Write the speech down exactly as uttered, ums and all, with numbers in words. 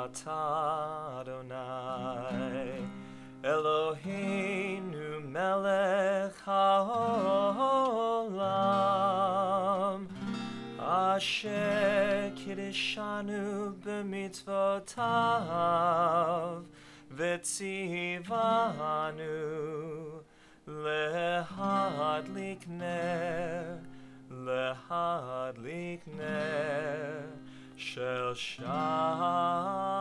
Atah Adonai Eloheinu melech haolam Asher kiddushanu b'mitzvotav v'tzivanu lehadlik ner lehadlik ner shel Shabbat.